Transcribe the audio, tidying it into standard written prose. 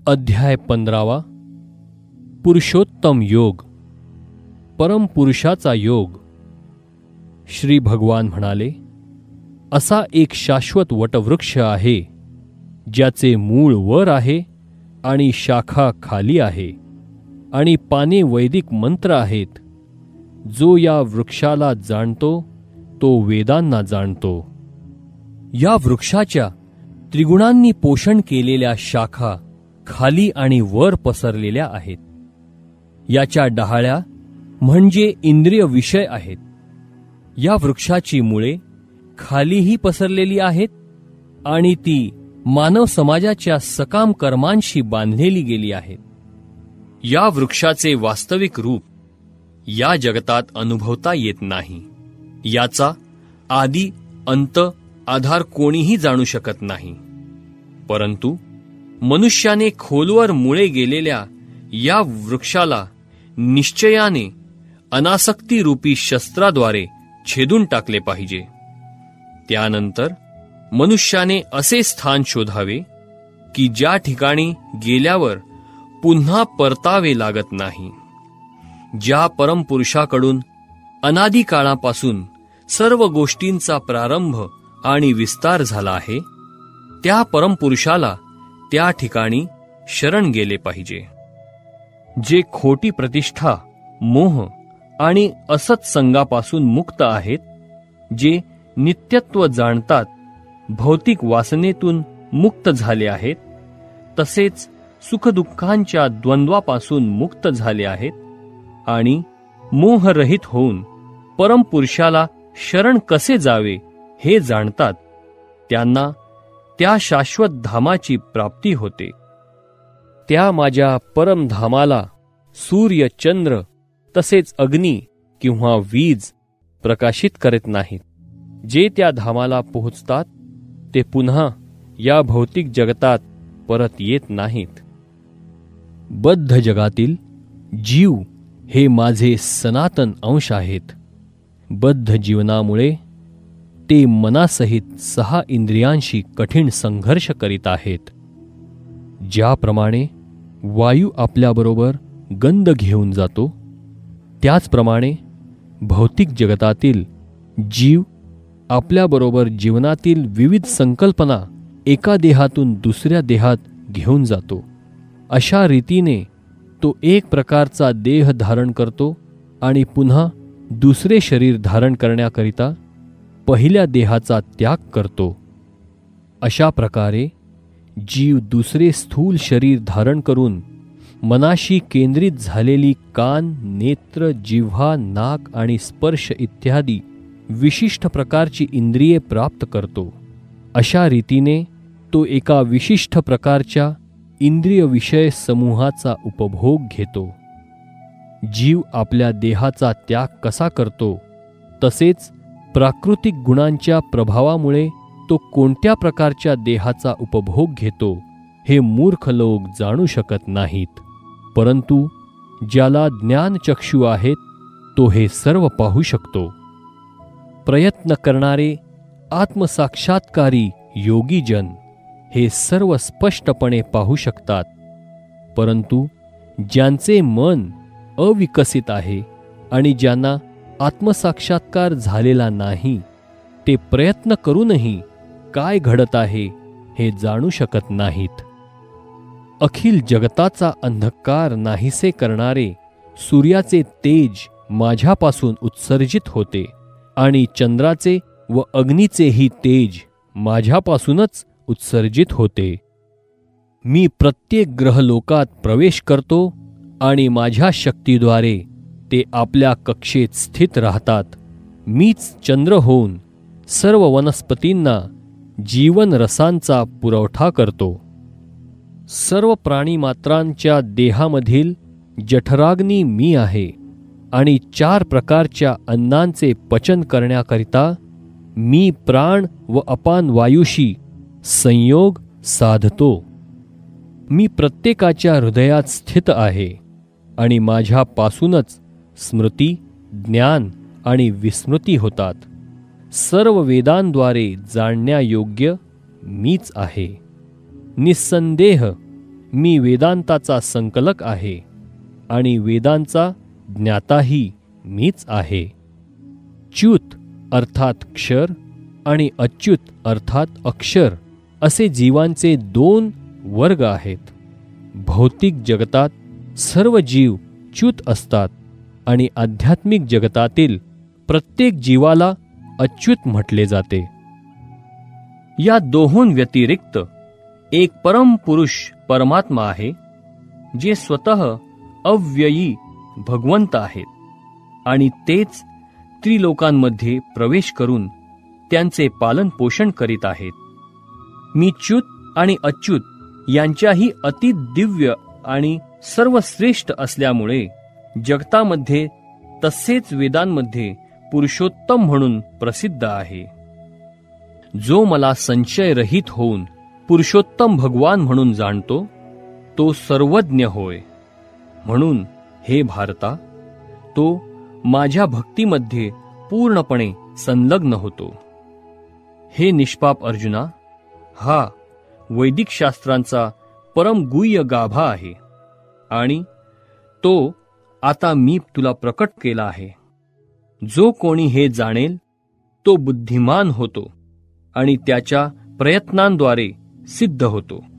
अध्याय 15 पुरुषोत्तम योग. परमपुरुषाचा योग. श्री भगवान म्हणाले, असा एक शाश्वत वटवृक्ष आहे ज्याचे मूळ वर आहे आणि शाखा खाली आहे आणि पाने वैदिक मंत्र आहेत. जो या वृक्षाला जाणतो तो वेदांना जाणतो. या वृक्षाच्या त्रिगुणांनी पोषण केलेल्या शाखा खाली आणि वर पसरलेल्या आहेत. याच्या डहाळ्या म्हणजे इंद्रिय विषय आहेत. या वृक्षाची मुळे खालीही पसरलेली आहेत आणि ती मानव समाजाच्या सकाम कर्मांशी बांधलेली गेली आहेत. या वृक्षाचे वास्तविक रूप या जगतात अनुभवता येत नाही. याचा आदी अंत आधार कोणीही जाणू शकत नाही. परंतु मनुष्याने खोलवर मुळे गेलेल्या या वृक्षाला निश्चयाने अनासक्तीरूपी शस्त्राद्वारे छेदून टाकले पाहिजे. त्यानंतर मनुष्याने असे स्थान शोधावे की ज्या ठिकाणी गेल्यावर पुन्हा परतावे लागत नाही. ज्या परमपुरुषाकडून अनादी काळापासून सर्व गोष्टींचा प्रारंभ आणि विस्तार झाला आहे, त्या परमपुरुषाला त्या ठिकाणी शरण गेले पाहिजे. जे खोटी प्रतिष्ठा, मोह आणि असत्संगापासून मुक्त आहेत, जे नित्यत्व जाणतात, भौतिक वासनेतून मुक्त झाले आहेत, तसेच सुखदुःखांच्या द्वंद्वापासून मुक्त झाले आहेत आणि मोहरहित होऊन परमपुरुषाला शरण कसे जावे हे जाणतात, त्यांना त्या शाश्वत धामाची प्राप्ती होते. त्या माझ्या परमधामाला सूर्य, चंद्र तसेच अग्नी किंवा वीज प्रकाशित करत नाहीत. जे त्या धामाला पोहोचतात ते पुन्हा या भौतिक जगतात परत येत नाहीत. बद्ध जगातील जीव हे माझे सनातन अंश आहेत. बद्ध जीवनामुळे ते मनासहित 6 इंद्रियांशी कठीण संघर्ष करीत आहेत. ज्याप्रमाणे वायू आपल्याबरोबर गंध घेऊन जातो, त्याचप्रमाणे भौतिक जगतातील जीव आपल्याबरोबर जीवनातील विविध संकल्पना एका देहातून दुसऱ्या देहात घेऊन जातो. अशा रीतीने तो एक प्रकारचा देह धारण करतो आणि पुन्हा दुसरे शरीर धारण करण्याकरिता पहिल्या देहाचा त्याग करतो. अशा प्रकारे जीव दुसरे स्थूल शरीर धारण करून मनाशी केंद्रित झालेली कान, नेत्र, जिव्हा, नाक आणि स्पर्श इत्यादी विशिष्ट प्रकारची इंद्रिये प्राप्त करतो. अशा रीतीने तो एका विशिष्ट प्रकारच्या इंद्रिय विषय समूहाचा उपभोग घेतो. जीव आपल्या देहाचा त्याग कसा करतो, तसेच प्राकृतिक गुणांच्या प्रभावामुळे तो कोणत्या प्रकारच्या देहाचा उपभोग घेतो हे मूर्ख लोक जाणू शकत नाहीत. परंतु ज्याला ज्ञानचक्षु आहेत तो हे सर्व पाहू शकतो. प्रयत्न करणारे आत्मसाक्षात्कारी योगीजन हे सर्व स्पष्टपणे पाहू शकतात. परंतु ज्यांचे मन अविकसित आहे आणि ज्यांना आत्मसाक्षात्कार झालेला नाही, ते प्रयत्न करूनही काय घडत आहे हे जाणू शकत नाहीत. अखिल जगताचा अंधकार नाहीसे करणारे सूर्याचे तेज माझ्यापासून उत्सर्जित होते आणि चंद्राचे व अग्नीचेही तेज माझ्यापासूनच उत्सर्जित होते. मी प्रत्येक ग्रहलोकात प्रवेश करतो आणि माझ्या शक्तीद्वारे ते आपल्या कक्षेत स्थित राहतात. मीच चंद्र होऊन सर्व वनस्पतींना जीवन रसांचा पुरवठा करतो. सर्व प्राणीमात्रांच्या देहामधील जठराग्नी मी आहे आणि 4 प्रकारच्या अन्नांचे पचन करण्याकरिता मी प्राण व अपान वायूशी संयोग साधतो. मी प्रत्येकाच्या हृदयात स्थित आहे आणि माझ्यापासूनच स्मृती, ज्ञान आणि विस्मृती होतात. सर्व वेदांद्वारे जाणण्यायोग्य मीच आहे. निस्संदेह मी वेदांताचा संकलक आहे आणि वेदांचा ज्ञाताही मीच आहे. च्युत अर्थात क्षर आणि अच्युत अर्थात अक्षर असे जीवांचे दोन वर्ग आहेत. भौतिक जगतात सर्व जीव च्युत असतात आणि आध्यात्मिक जगतातील प्रत्येक जीवाला अच्युत म्हटले जाते. या दोहों व्यतिरिक्त एक परमपुरुष परमात्मा आहे, जे स्वतः अव्ययी भगवंत आहेत आणि तेच त्रिलोकांमध्ये प्रवेश करून त्यांचे पालन पोषण करीत आहेत. मी च्युत आणि अच्युत यांच्याही अति दिव्य आणि सर्वश्रेष्ठ असल्यामुळे जगतामध्ये तसेच वेदांमध्ये पुरुषोत्तम म्हणून प्रसिद्ध आहे. जो मला संशयरहित होऊन पुरुषोत्तम भगवान म्हणून जाणतो, तो सर्वज्ञ होय. म्हणून हे भारता, तो माझ्या भक्तीमध्ये पूर्णपणे संलग्न होतो. हे निष्पाप अर्जुना, हा वैदिक शास्त्रांचा परमगुह्य गाभा आहे आणि तो आता मी तुला प्रकट केला आहे. जो कोणी हे जाणेल तो बुद्धिमान होतो आणि त्याच्या प्रयत्नांद्वारे सिद्ध होतो.